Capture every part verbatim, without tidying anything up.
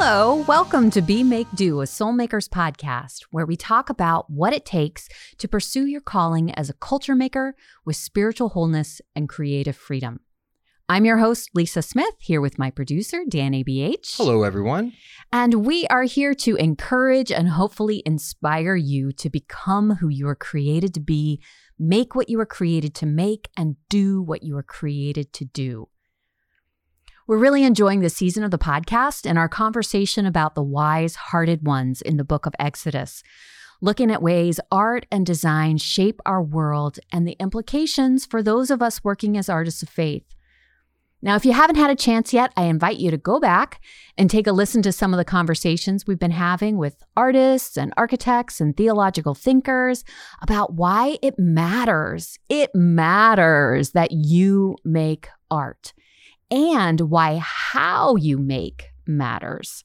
Hello, welcome to Be Make Do, a Soulmakers podcast, where we talk about what it takes to pursue your calling as a culture maker with spiritual wholeness and creative freedom. I'm your host, Lisa Smith, here with my producer, Dan A B H. Hello, everyone. And we are here to encourage and hopefully inspire you to become who you are created to be, make what you were created to make, and do what you were created to do. We're really enjoying this season of the podcast and our conversation about the wise-hearted ones in the book of Exodus, looking at ways art and design shape our world and the implications for those of us working as artists of faith. Now, if you haven't had a chance yet, I invite you to go back and take a listen to some of the conversations we've been having with artists and architects and theological thinkers about why it matters. It matters that you make art. And why how you make matters.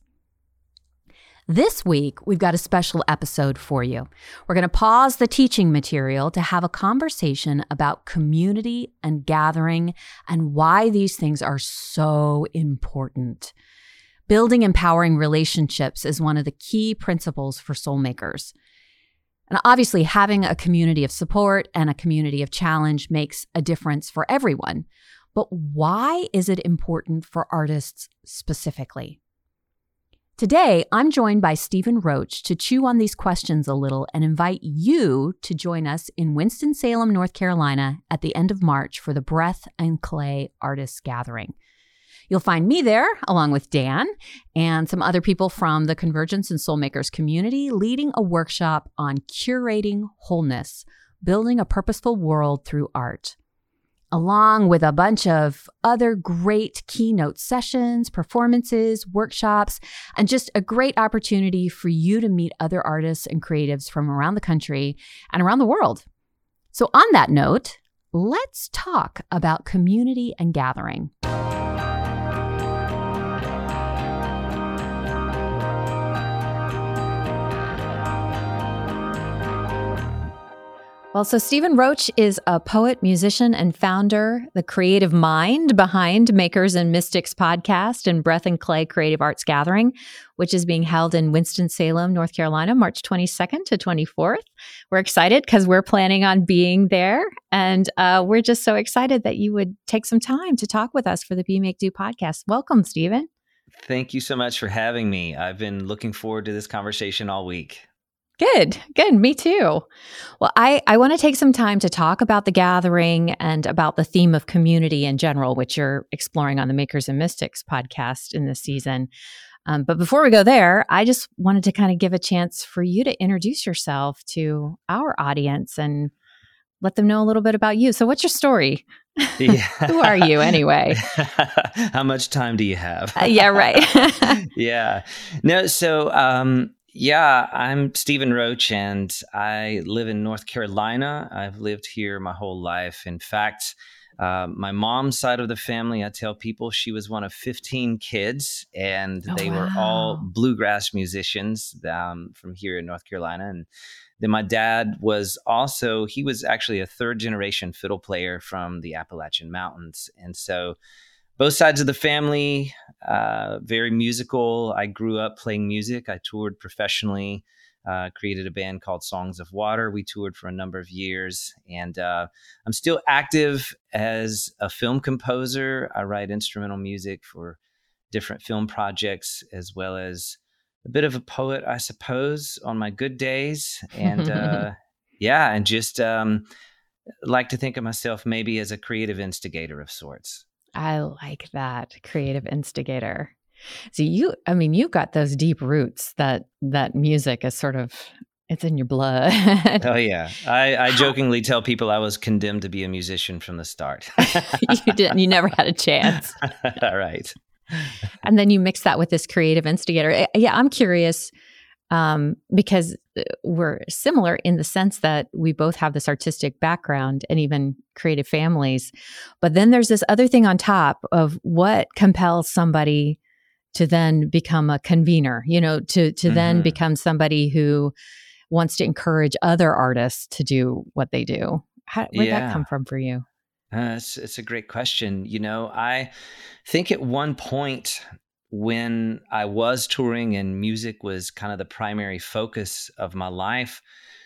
This week, we've got a special episode for you. We're going to pause the teaching material to have a conversation about community and gathering and why these things are so important. Building empowering relationships is one of the key principles for soulmakers. And obviously, having a community of support and a community of challenge makes a difference for everyone. But why is it important for artists specifically? Today, I'm joined by Stephen Roach to chew on these questions a little and invite you to join us in Winston-Salem, North Carolina at the end of March for the Breath and Clay Artists Gathering. You'll find me there along with Dan and some other people from the Convergence and Soulmakers community leading a workshop on curating wholeness, building a purposeful world through art, along with a bunch of other great keynote sessions, performances, workshops, and just a great opportunity for you to meet other artists and creatives from around the country and around the world. So on that note, let's talk about community and gathering. Well, so Stephen Roach is a poet, musician, and founder, the creative mind behind Makers and Mystics podcast and Breath and Clay Creative Arts Gathering, which is being held in Winston-Salem, North Carolina, March twenty-second to twenty-fourth. We're excited because we're planning on being there. And uh, we're just so excited that you would take some time to talk with us for the Be Make Do podcast. Welcome, Stephen. Thank you so much for having me. I've been looking forward to this conversation all week. Good, good. Me too. Well, I, I want to take some time to talk about the gathering and about the theme of community in general, which you're exploring on the Makers and Mystics podcast in this season. Um, but before we go there, I just wanted to kind of give a chance for you to introduce yourself to our audience and let them know a little bit about you. So what's your story? Yeah. Who are you anyway? How much time do you have? uh, yeah, right. yeah. No, so... Um, Yeah, I'm Stephen Roach, and I live in North Carolina. I've lived here my whole life. In fact, uh, my mom's side of the family, I tell people she was one of fifteen kids, and oh, they wow. were all bluegrass musicians um, from here in North Carolina. And then my dad was also, he was actually a third generation fiddle player from the Appalachian Mountains. And so both sides of the family, uh, very musical. I grew up playing music. I toured professionally, uh, created a band called Songs of Water. We toured for a number of years. And uh, I'm still active as a film composer. I write instrumental music for different film projects, as well as a bit of a poet, I suppose, on my good days. And uh, yeah, and just um, like to think of myself maybe as a creative instigator of sorts. I like that, creative instigator. So you, I mean, you've got those deep roots that that music is sort of, it's in your blood. Oh, yeah. I, I jokingly tell people I was condemned to be a musician from the start. You didn't, you never had a chance. All right. And then you mix that with this creative instigator. Yeah, I'm curious um, because we're similar in the sense that we both have this artistic background and even creative families. But then there's this other thing on top of what compels somebody to then become a convener, you know, to to mm-hmm. then become somebody who wants to encourage other artists to do what they do. How, where'd yeah. that come from for you? Uh, it's, it's a great question. You know, I think at one point when I was touring and music was kind of the primary focus of my life,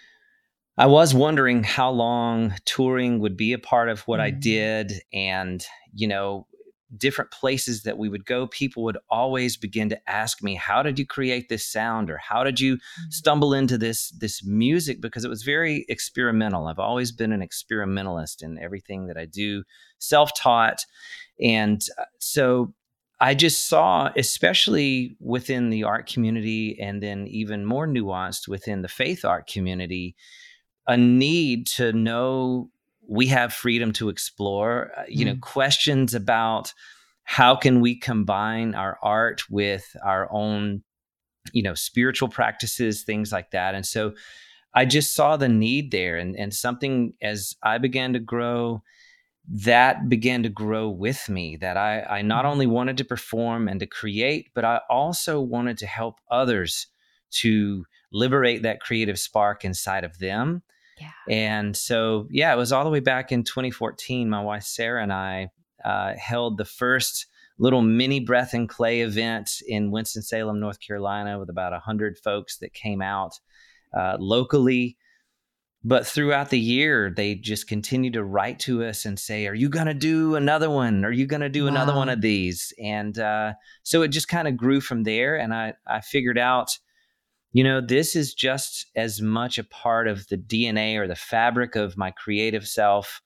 I was wondering how long touring would be a part of what I Mm. did. And, you know, different places that we would go, people would always begin to ask me, how did you create this sound? Or how did you Mm. stumble into this, this music? Because it was very experimental. I've always been an experimentalist in everything that I do, self-taught. And uh, so I just saw, especially within the art community, and then even more nuanced within the faith art community, a need to know we have freedom to explore, uh, you know, Mm. questions about how can we combine our art with our own, you know, spiritual practices, things like that. And so I just saw the need there, and, and something as I began to grow, that began to grow with me, that I, I not Mm. only wanted to perform and to create, but I also wanted to help others to liberate that creative spark inside of them. Yeah. And so, yeah, it was all the way back in twenty fourteen. My wife, Sarah, and I uh, held the first little mini Breath and Clay event in Winston-Salem, North Carolina, with about one hundred folks that came out uh, locally. But throughout the year, they just continued to write to us and say, are you going to do another one? Are you going to do another one Wow. of these? And uh, so it just kind of grew from there. And I, I figured out, you know, this is just as much a part of the D N A or the fabric of my creative self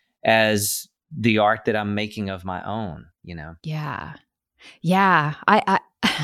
as the art that I'm making of my own, you know? Yeah. Yeah. I, I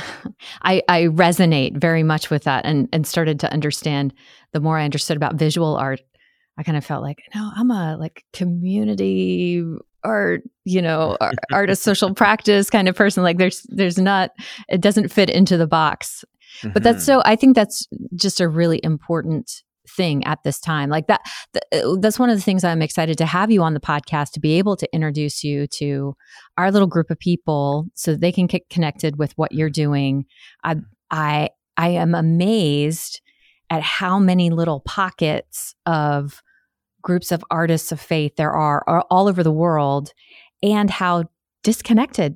I I resonate very much with that, and and started to understand, the more I understood about visual art, I kind of felt like, no, I'm a like community art, you know, art, art of social practice kind of person. Like there's there's not, it doesn't fit into the box. But that's Mm-hmm. so, I think that's just a really important thing at this time. Like that, th- that's one of the things I'm excited to have you on the podcast, to be able to introduce you to our little group of people so that they can get connected with what you're doing. I, I, I am amazed at how many little pockets of groups of artists of faith there are, are all over the world, and how disconnected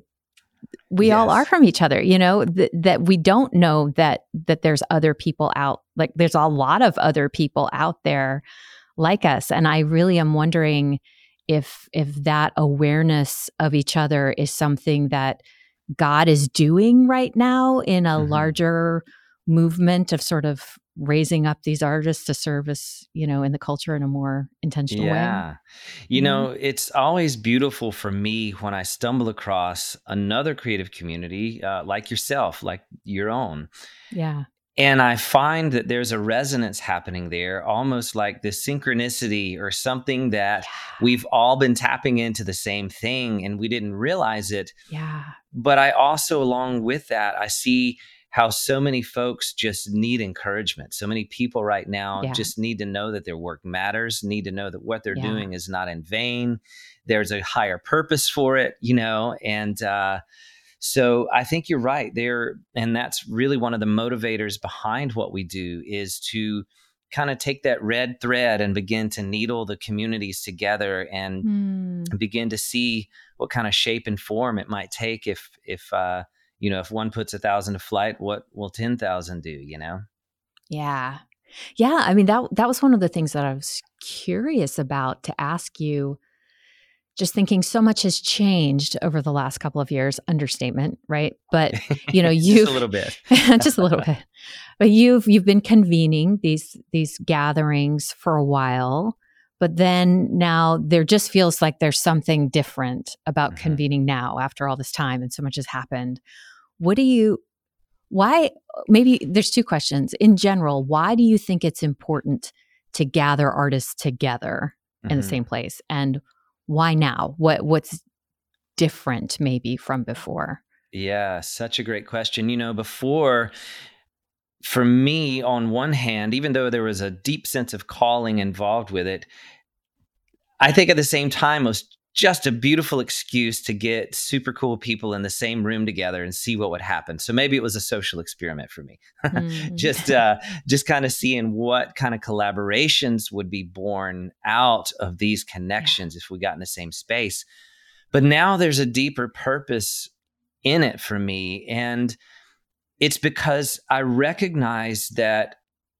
we all are Yes. from each other, you know, th- that we don't know that that there's other people out, like there's a lot of other people out there like us. And I really am wondering if if that awareness of each other is something that God is doing right now in a Mm-hmm. larger movement of sort of raising up these artists to service, you know, in the culture in a more intentional way. Yeah. You You know? know, it's always beautiful for me when I stumble across another creative community uh, like yourself, like your own. Yeah. And I find that there's a resonance happening there, almost like this synchronicity or something that we've all been tapping into the same thing and we didn't realize it. Yeah. But I also, along with that, I see how so many folks just need encouragement. So many people right now Yeah. just need to know that their work matters, need to know that what they're Yeah. doing is not in vain. There's a higher purpose for it, you know, and uh, so I think you're right there. And that's really one of the motivators behind what we do, is to kind of take that red thread and begin to needle the communities together and Mm. begin to see what kind of shape and form it might take if, if, uh, you know, if one puts a thousand to flight, what will ten thousand do, you know? Yeah. Yeah. I mean, that that was one of the things that I was curious about to ask you. Just thinking so much has changed over the last couple of years, understatement, right? But, you know, you Just a little bit. just a little bit. But you've you've been convening these these gatherings for a while, but then now there just feels like there's something different about Mhm. convening now after all this time and so much has happened. What do you why maybe there's two questions. In general, why do you think it's important to gather artists together in the Mhm. same place? And why now? What what's different maybe from before? Yeah, such a great question. You know, before, for me, on one hand, even though there was a deep sense of calling involved with it, I think at the same time it was just a beautiful excuse to get super cool people in the same room together and see what would happen. So maybe it was a social experiment for me. Mm. just uh, just kind of seeing what kind of collaborations would be born out of these connections if we got in the same space. But now there's a deeper purpose, in it for me. And it's because I recognize that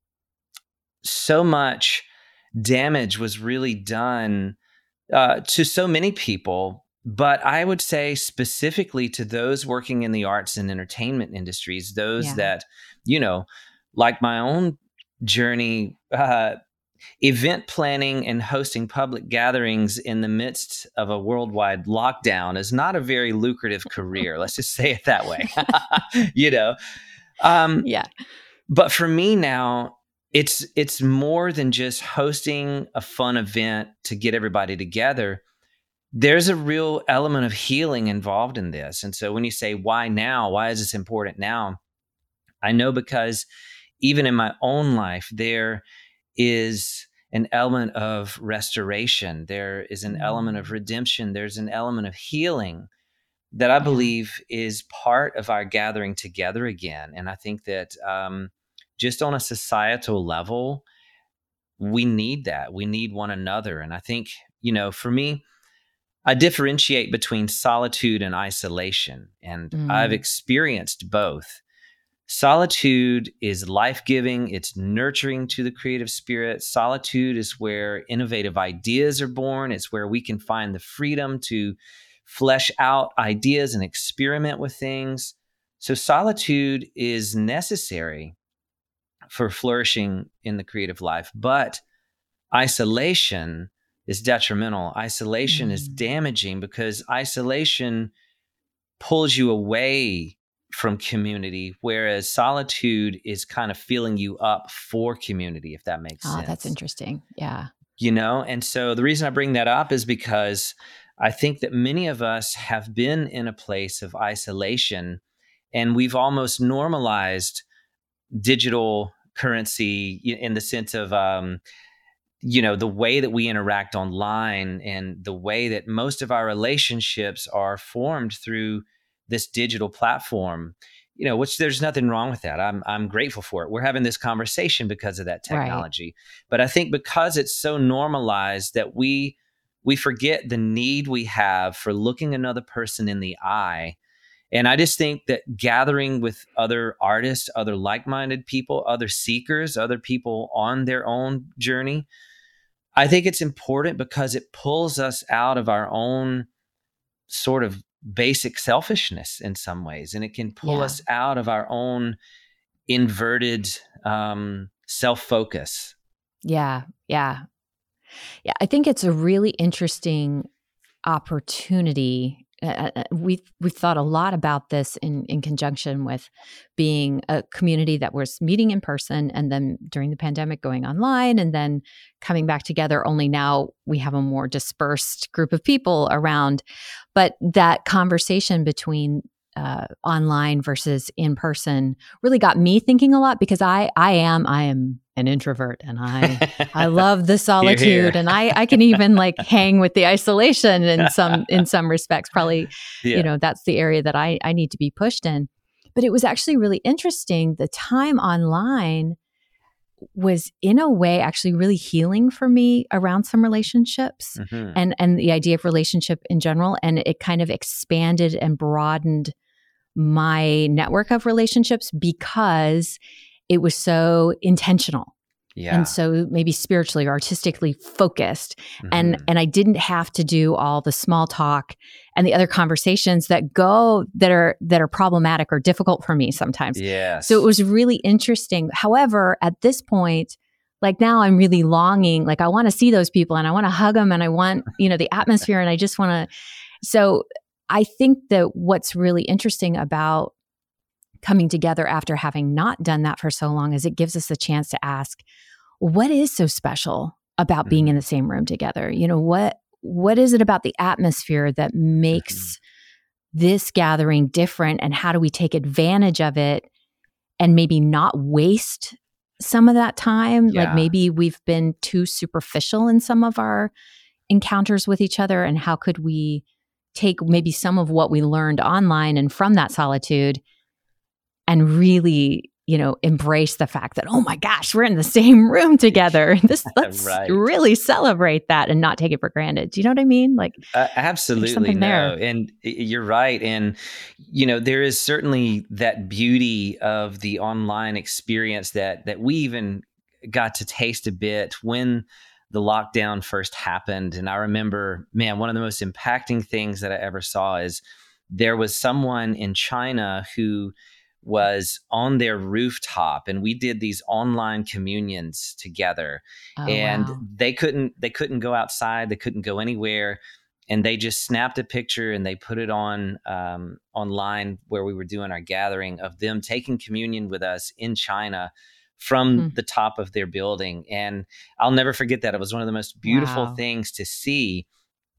so much damage was really done uh, to so many people. But I would say specifically to those working in the arts and entertainment industries, those Yeah. that, you know, like my own journey, uh, event planning and hosting public gatherings in the midst of a worldwide lockdown is not a very lucrative career. Let's just say it that way, you know? Um, Yeah. but for me now, it's it's more than just hosting a fun event to get everybody together. There's a real element of healing involved in this. And so when you say, why now? Why is this important now? I know because even in my own life, there is an element of restoration. There is an element of redemption. There's an element of healing that I believe is part of our gathering together again. And I think that um, just on a societal level, we need that. We need one another. And I think, you know, for me, I differentiate between solitude and isolation, and Mm. I've experienced both. Solitude is life-giving. It's nurturing to the creative spirit. Solitude is where innovative ideas are born. It's where we can find the freedom to flesh out ideas and experiment with things. So solitude is necessary for flourishing in the creative life, but isolation is detrimental. Isolation mm. is damaging because isolation pulls you away from community, whereas solitude is kind of filling you up for community, if that makes oh, sense. That's interesting. Yeah. You know, and so the reason I bring that up is because I think that many of us have been in a place of isolation, and we've almost normalized digital currency in the sense of, um, you know, the way that we interact online and the way that most of our relationships are formed through this digital platform, you know, which there's nothing wrong with that. I'm I'm grateful for it. We're having this conversation because of that technology. Right. But I think because it's so normalized that we we forget the need we have for looking another person in the eye. And I just think that gathering with other artists, other like-minded people, other seekers, other people on their own journey, I think it's important because it pulls us out of our own sort of basic selfishness in some ways. And it can pull yeah. us out of our own inverted um, self-focus. Yeah. Yeah. Yeah. I think it's a really interesting opportunity. Uh, we've we've thought a lot about this in, in conjunction with being a community that was meeting in person, and then during the pandemic going online, and then coming back together. Only now we have a more dispersed group of people around. But that conversation between uh, online versus in person really got me thinking a lot, because I I am I am an introvert, and I I love the solitude, Here, here. and I I can even like hang with the isolation in some in some respects. Probably, yeah. you know, that's the area that I I need to be pushed in. But it was actually really interesting. The time online was in a way actually really healing for me around some relationships, mm-hmm. and and the idea of relationship in general, and it kind of expanded and broadened my network of relationships because it was so intentional. Yeah. And so maybe spiritually or artistically focused. Mm-hmm. And and I didn't have to do all the small talk and the other conversations that go that are that are problematic or difficult for me sometimes. Yes. So it was really interesting. However, at this point, like now I'm really longing, like I want to see those people and I want to hug them and I want, you know, the atmosphere, and I just want to. So I think that what's really interesting about coming together after having not done that for so long is it gives us a chance to ask, what is so special about mm-hmm. being in the same room together? You know, what what is it about the atmosphere that makes mm-hmm. this gathering different, and how do we take advantage of it and maybe not waste some of that time? Yeah. Like maybe we've been too superficial in some of our encounters with each other, and how could we take maybe some of what we learned online and from that solitude and really you know, embrace the fact that, oh my gosh, we're in the same room together. This let's Right. really celebrate that and not take it for granted. Do you know what I mean? Like, Uh, there's absolutely something no. there. And y- you're right. And, you know, there is certainly that beauty of the online experience that that we even got to taste a bit when the lockdown first happened. And I remember, man, one of the most impacting things that I ever saw is there was someone in China who was on their rooftop, and we did these online communions together. Oh, And wow. they couldn't they couldn't go outside, they couldn't go anywhere, and they just snapped a picture and they put it on um, online where we were doing our gathering of them taking communion with us in China from Hmm. the top of their building. And I'll never forget that. It was one of the most beautiful Wow. things to see,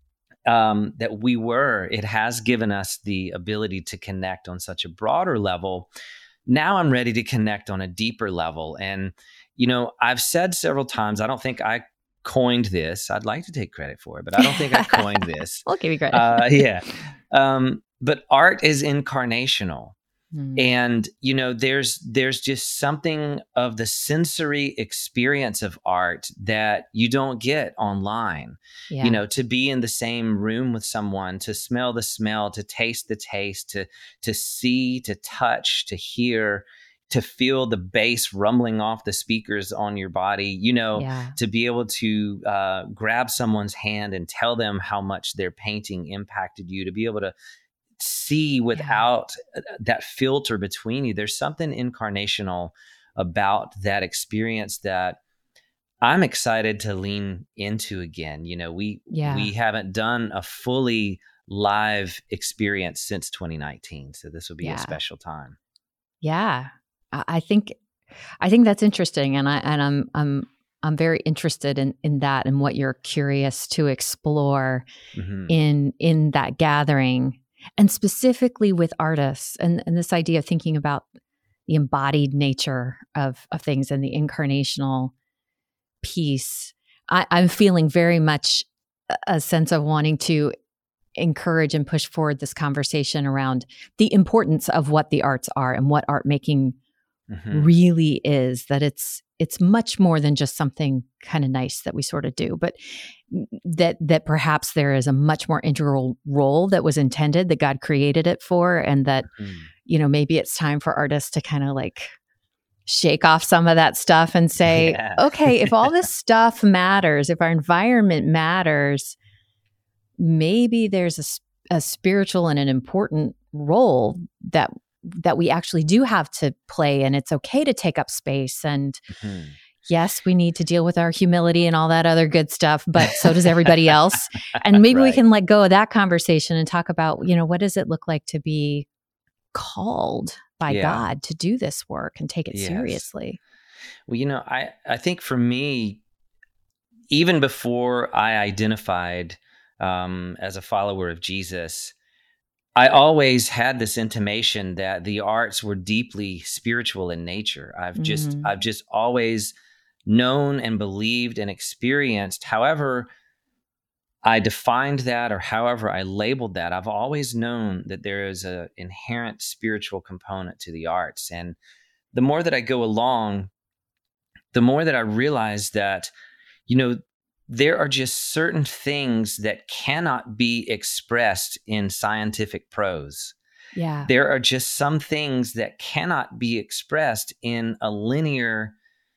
um, that we were. It has given us the ability to connect on such a broader level. Now I'm ready to connect on a deeper level. And, you know, I've said several times, I don't think I coined this. I'd like to take credit for it, but I don't think I coined this. I'll give you credit. Uh, yeah. Um, but art is incarnational. Hmm. And, you know, there's there's just something of the sensory experience of art that you don't get online. Yeah. You know, to be in the same room with someone, to smell the smell, to taste the taste, to to see, to touch, to hear, to feel the bass rumbling off the speakers on your body, you know, Yeah. to be able to uh, grab someone's hand and tell them how much their painting impacted you, to be able to see without yeah. that filter between you. There's something incarnational about that experience that I'm excited to lean into again. You know, we Yeah. we haven't done a fully live experience since twenty nineteen, so this will be Yeah. a special time. Yeah. I I think I think that's interesting, and I and I'm I'm I'm very interested in in that and what you're curious to explore Mm-hmm. in in that gathering, and specifically with artists, and, and this idea of thinking about the embodied nature of of things and the incarnational piece. I, I'm feeling very much a- a sense of wanting to encourage and push forward this conversation around the importance of what the arts are and what art making Mm-hmm. really is, that it's it's much more than just something kind of nice that we sort of do, but that that perhaps there is a much more integral role that was intended, that God created it for, and that Mm-hmm. you know, maybe it's time for artists to kind of like shake off some of that stuff and say, Yeah. okay, if all this stuff matters, if our environment matters, maybe there's a, s- a spiritual and an important role that that we actually do have to play, and it's okay to take up space. And Mm-hmm. yes, we need to deal with our humility and all that other good stuff, but so does everybody else. And maybe we Right. can let go of that conversation and talk about, you know, what does it look like to be called by Yeah. God to do this work and take it Yes. seriously? Well, you know, I, I think for me, even before I identified um, as a follower of Jesus, I always had this intimation that the arts were deeply spiritual in nature. I've just Mhm. I've just always known and believed and experienced, however I defined that or however I labeled that, I've always known that there is an inherent spiritual component to the arts. And the more that I go along, the more that I realize that, you know, there are just certain things that cannot be expressed in scientific prose. Yeah. There are just some things that cannot be expressed in a linear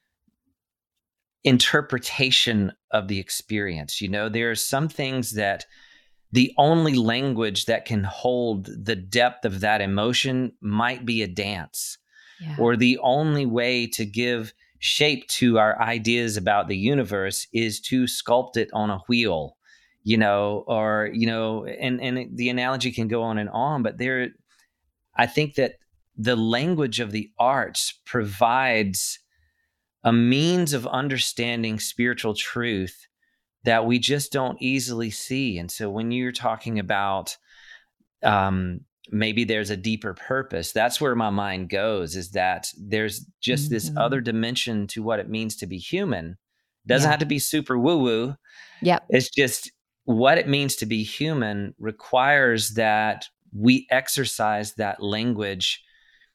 interpretation of the experience. You know, there are some things that the only language that can hold the depth of that emotion might be a dance, Yeah. or the only way to give shape to our ideas about the universe is to sculpt it on a wheel, you know, or, you know, and, and it, the analogy can go on and on, but there, I think that the language of the arts provides a means of understanding spiritual truth that we just don't easily see. And so when you're talking about um, maybe there's a deeper purpose, that's where my mind goes, is that there's just Mm-hmm. this other dimension to what it means to be human. Doesn't Yeah. have to be super woo-woo. Yep. It's just what it means to be human requires that we exercise that language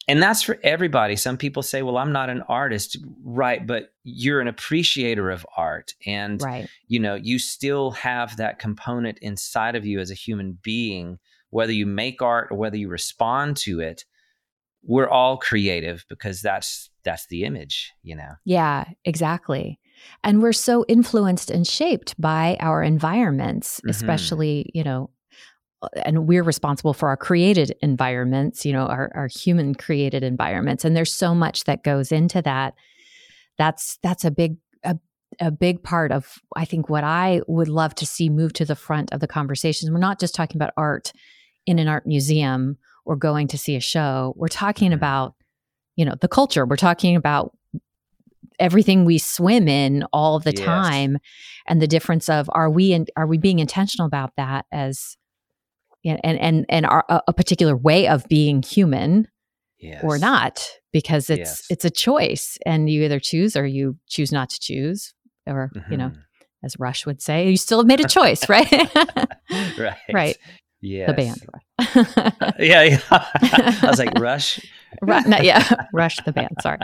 and that's for everybody. Some people say, well, I'm not an artist. Right. But you're an appreciator of art. And, Right. you know, you still have that component inside of you as a human being, whether you make art or whether you respond to it. We're all creative because that's that's the image, you know. Yeah, exactly. And we're so influenced and shaped by our environments, Mm-hmm. especially, you know, and we're responsible for our created environments, you know, our, our human created environments. And there's so much that goes into that. That's that's a big a, a big part of, I think, what I would love to see move to the front of the conversations. We're not just talking about art in an art museum or going to see a show. We're talking Mm-hmm. about, you know, the culture. We're talking about everything we swim in all the Yes. time, and the difference of, are we in, are we being intentional about that as, and and and our, a particular way of being human, Yes. or not, because it's Yes. it's a choice, and you either choose or you choose not to choose, or Mm-hmm. you know, as Rush would say, you still have made a choice, right? Right. Right. Yes. The band. uh, yeah, yeah. I was like, Rush. Ru- no, yeah, Rush the band. Sorry.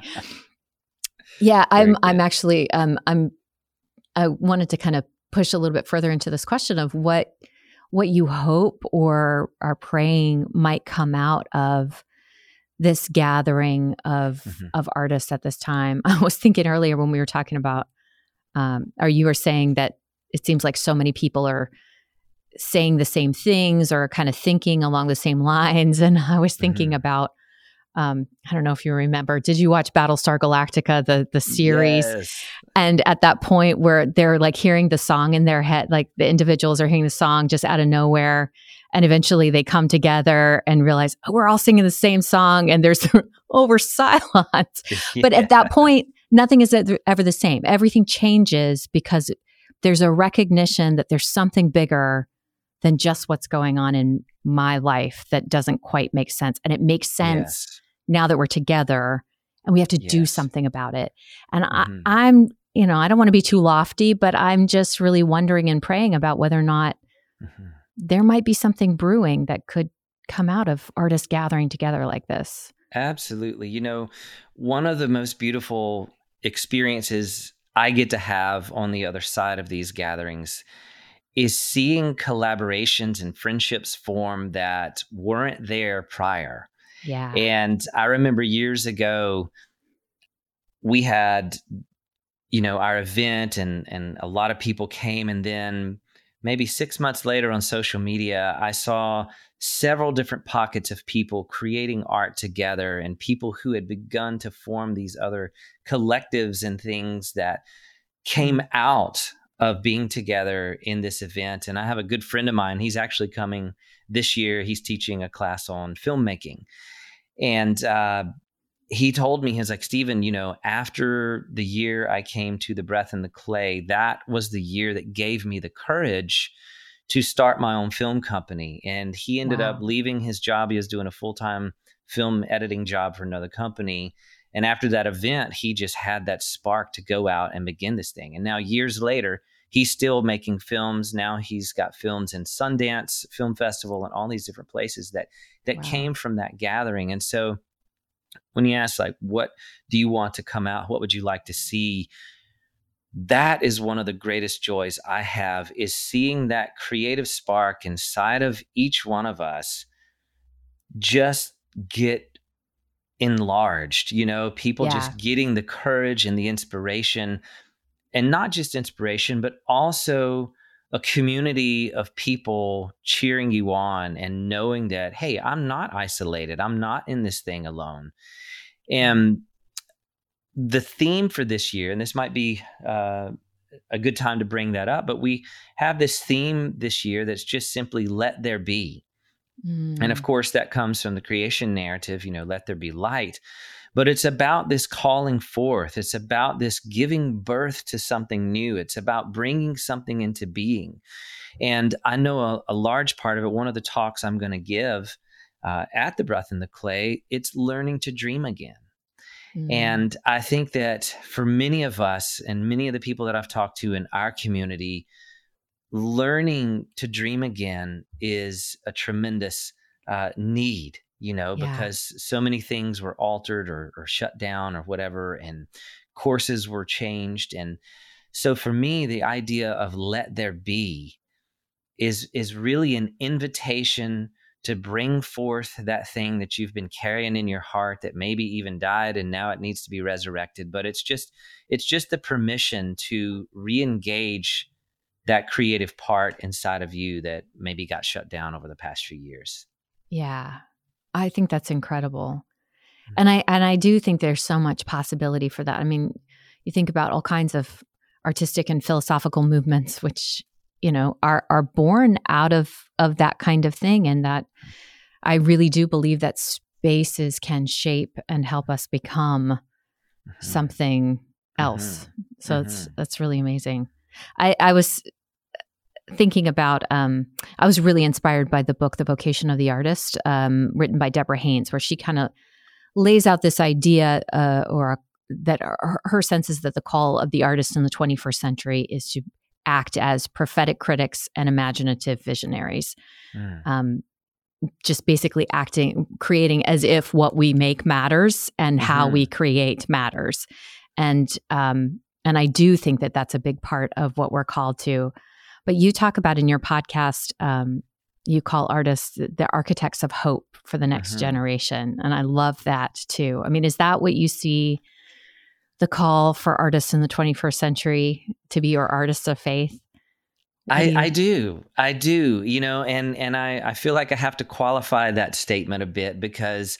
Yeah, Very I'm. good. I'm actually. Um, I'm. I wanted to kind of push a little bit further into this question of what what you hope or are praying might come out of this gathering of Mm-hmm. of artists at this time. I was thinking earlier when we were talking about, um, or you were saying that it seems like so many people are saying the same things or kind of thinking along the same lines. And I was thinking Mm-hmm. about, um, I don't know if you remember, did you watch Battlestar Galactica, the the series? Yes. And at that point where they're like hearing the song in their head, like the individuals are hearing the song just out of nowhere. And eventually they come together and realize, oh, we're all singing the same song, and there's over silence. Yeah. But at that point, nothing is ever the same. Everything changes because there's a recognition that there's something bigger than just what's going on in my life that doesn't quite make sense. And it makes sense Yes. now that we're together and we have to do Yes. something about it. And Mhm. I, I'm, you know, I don't want to be too lofty, but I'm just really wondering and praying about whether or not Mhm. there might be something brewing that could come out of artists gathering together like this. Absolutely. You know, one of the most beautiful experiences I get to have on the other side of these gatherings is seeing collaborations and friendships form that weren't there prior. Yeah. And I remember years ago, we had, you know, our event and and a lot of people came, and then maybe six months later on social media, I saw several different pockets of people creating art together, and people who had begun to form these other collectives and things that came out of being together in this event. And I have a good friend of mine. He's actually coming this year. He's teaching a class on filmmaking. And uh, he told me, he's like, Stephen, you know, after the year I came to the Breath in the Clay, that was the year that gave me the courage to start my own film company. And he ended Wow. up leaving his job. He was doing a full-time film editing job for another company. And after that event, he just had that spark to go out and begin this thing. And now years later, he's still making films. Now he's got films in Sundance Film Festival and all these different places that that Wow. came from that gathering. And so when you ask, like, what do you want to come out? What would you like to see? That is one of the greatest joys I have, is seeing that creative spark inside of each one of us just get enlarged, you know, people Yeah. just getting the courage and the inspiration, and not just inspiration, but also a community of people cheering you on and knowing that, hey, I'm not isolated. I'm not in this thing alone. And the theme for this year, and this might be uh, a good time to bring that up, but we have this theme this year that's just simply let there be. Mm. And of course, that comes from the creation narrative, you know, let there be light. But it's about this calling forth. It's about this giving birth to something new. It's about bringing something into being. And I know a, a large part of it, one of the talks I'm going to give uh, at the Breath in the Clay, it's learning to dream again. Mm. And I think that for many of us and many of the people that I've talked to in our community, learning to dream again is a tremendous uh, need you know, Yeah. because so many things were altered or, or shut down or whatever, and courses were changed. And so for me, the idea of let there be is is really an invitation to bring forth that thing that you've been carrying in your heart that maybe even died and now it needs to be resurrected. But it's just it's just the permission to re-engage that creative part inside of you that maybe got shut down over the past few years. Yeah. I think that's incredible. And I and I do think there's so much possibility for that. I mean, you think about all kinds of artistic and philosophical movements, which, you know, are are born out of of that kind of thing. And that I really do believe that spaces can shape and help us become mm-hmm. something else. Mm-hmm. So mm-hmm. it's that's really amazing. I, I was thinking about, um, I was really inspired by the book, The Vocation of the Artist, um, written by Deborah Haynes, where she kind of lays out this idea uh, or a, that her, her sense is that the call of the artist in the twenty-first century is to act as prophetic critics and imaginative visionaries. Mm. Um, just basically acting, creating as if what we make matters and mm-hmm. how we create matters. And, um, and I do think that that's a big part of what we're called to. But you talk about in your podcast, um, you call artists the architects of hope for the next mm-hmm. generation. And I love that too. I mean, is that what you see the call for artists in the twenty-first century to be your artists of faith? I, do I do. I do, you know, and, and I, I feel like I have to qualify that statement a bit, because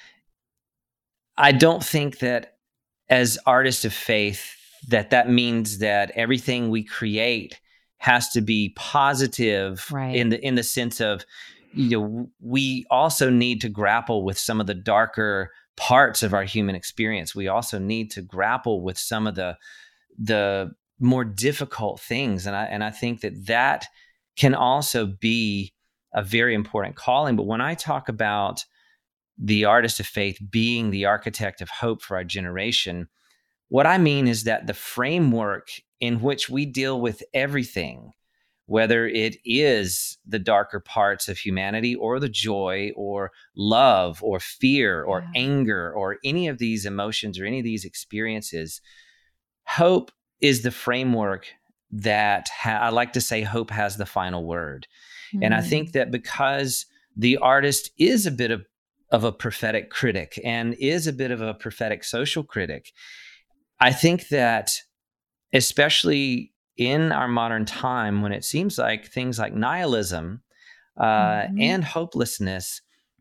I don't think that as artists of faith, that that means that everything we create has to be positive right. in the in the sense of, you know, we also need to grapple with some of the darker parts of our human experience. We also need to grapple with some of the the more difficult things, and I and I think that that can also be a very important calling. But when I talk about the artist of faith being the architect of hope for our generation, what I mean is that the framework in which we deal with everything, whether it is the darker parts of humanity or the joy or love or fear or yeah. anger or any of these emotions or any of these experiences, hope is the framework that ha- I like to say hope has the final word. Mm. And I think that because the artist is a bit of, of a prophetic critic and is a bit of a prophetic social critic, I think that especially in our modern time, when it seems like things like nihilism uh, mm-hmm. and hopelessness,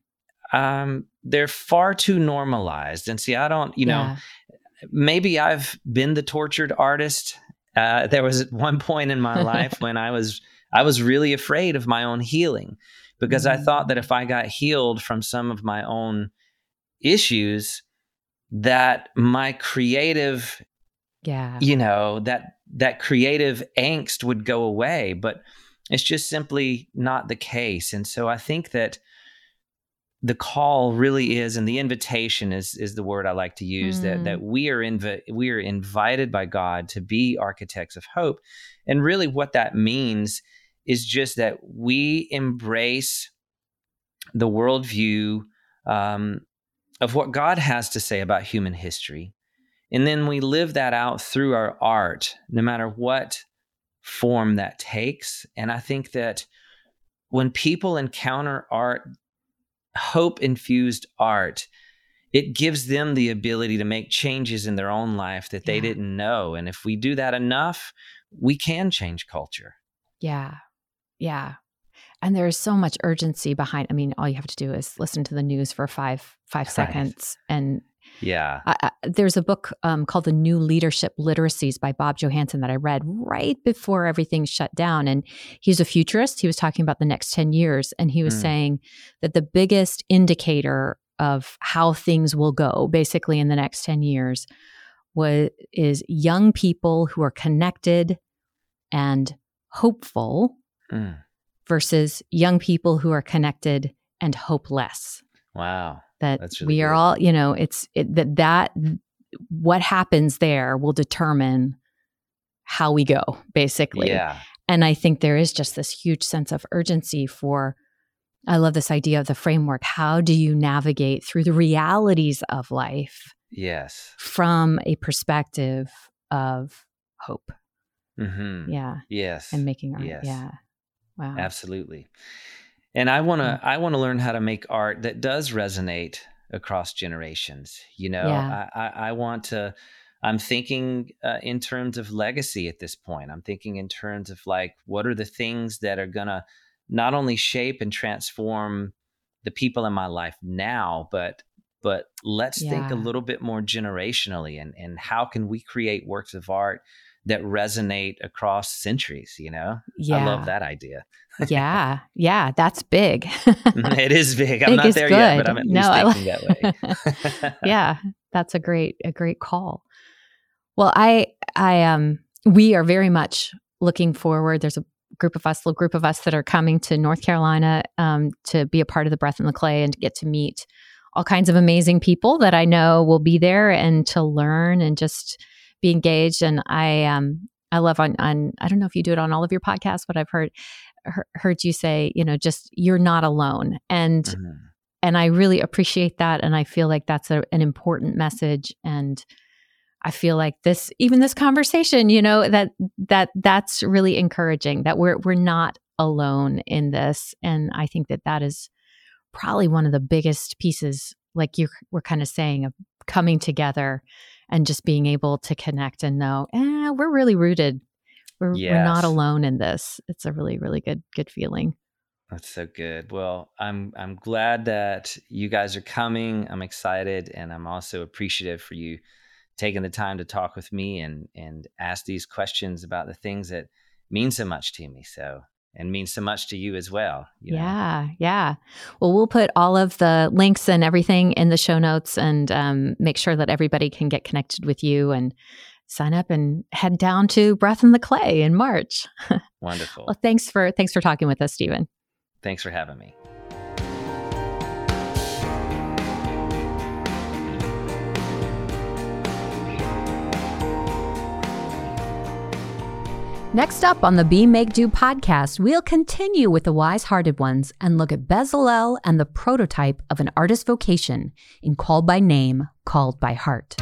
um, they're far too normalized. And see, I don't, you yeah. know, maybe I've been the tortured artist. Uh, there was one point in my life when I was I was really afraid of my own healing, because mm-hmm. I thought that if I got healed from some of my own issues, that my creative, yeah, you know, that that creative angst would go away. But it's just simply not the case. And so I think that the call really is, and the invitation is is the word I like to use, mm. that that we are invi- we are invited by God to be architects of hope. And really what that means is just that we embrace the worldview um, of what God has to say about human history. And then we live that out through our art, no matter what form that takes. And I think that when people encounter art, hope-infused art, it gives them the ability to make changes in their own life that they yeah. didn't know. And if we do that enough, we can change culture. Yeah. Yeah. And there's so much urgency behind, I mean, all you have to do is listen to the news for five, five right. seconds. And yeah, I, I, there's a book um, called The New Leadership Literacies by Bob Johansen that I read right before everything shut down. And he's a futurist. He was talking about the next ten years. And he was mm. saying that the biggest indicator of how things will go basically in the next ten years was, is young people who are connected and hopeful mm. versus young people who are connected and hopeless. Wow. That really we are good. all, you know, it's it, that, that what happens there will determine how we go, basically. Yeah. And I think there is just this huge sense of urgency for I love this idea of the framework. How do you navigate through the realities of life? Yes. From a perspective of hope. Mm-hmm. Yeah. Yes. And making art. Yes. Yeah. Wow. Absolutely. And I want to, I want to learn how to make art that does resonate across generations. You know, Yeah. I, I, I want to, I'm thinking uh, in terms of legacy at this point. I'm thinking in terms of like, what are the things that are going to not only shape and transform the people in my life now, but but let's Yeah. think a little bit more generationally, and and how can we create works of art that resonate across centuries, you know? Yeah. I love that idea. Yeah. Yeah. That's big. It is big. I'm Big not is there good. yet, but I'm at No, least I thinking that way. Yeah. That's a great, a great call. Well, I, I, um, we are very much looking forward. There's a group of us, little group of us that are coming to North Carolina um, to be a part of the Breath in the Clay and to get to meet all kinds of amazing people that I know will be there and to learn and just be engaged. And I, um, I love on, on, I don't know if you do it on all of your podcasts, but I've heard, he- heard you say, you know, just you're not alone. And, Mm-hmm. and I really appreciate that. And I feel like that's a, an important message. And I feel like this, even this conversation, you know, that, that that's really encouraging that we're, we're not alone in this. And I think that that is probably one of the biggest pieces, like you were kind of saying, of coming together and just being able to connect and know, eh, we're really rooted. We're, Yes. we're not alone in this. It's a really, really good, good feeling. That's so good. Well, I'm I'm glad that you guys are coming. I'm excited, and I'm also appreciative for you taking the time to talk with me and and ask these questions about the things that mean so much to me. So and mean so much to you as well. You yeah, know? yeah. Well, we'll put all of the links and everything in the show notes, and um, make sure that everybody can get connected with you and sign up and head down to Breath in the Clay in March. Wonderful. Well, thanks for thanks for talking with us, Stephen. Thanks for having me. Next up on the Be, Make, Do podcast, we'll continue with the wise-hearted ones and look at Bezalel and the prototype of an artist's vocation in Called by Name, Called by Heart.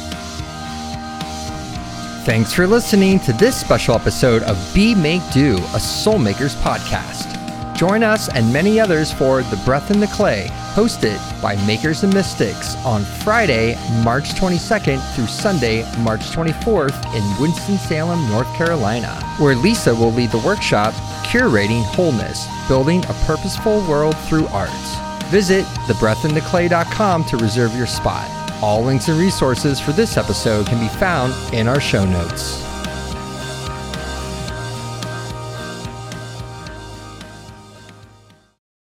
Thanks for listening to this special episode of Be, Make, Do, a Soulmakers podcast. Join us and many others for The Breath in the Clay, hosted by Makers and Mystics on Friday, March twenty-second through Sunday, March twenty-fourth in Winston-Salem, North Carolina, where Lisa will lead the workshop, Curating Wholeness, Building a Purposeful World Through Arts. Visit the breath in the clay dot com to reserve your spot. All links and resources for this episode can be found in our show notes.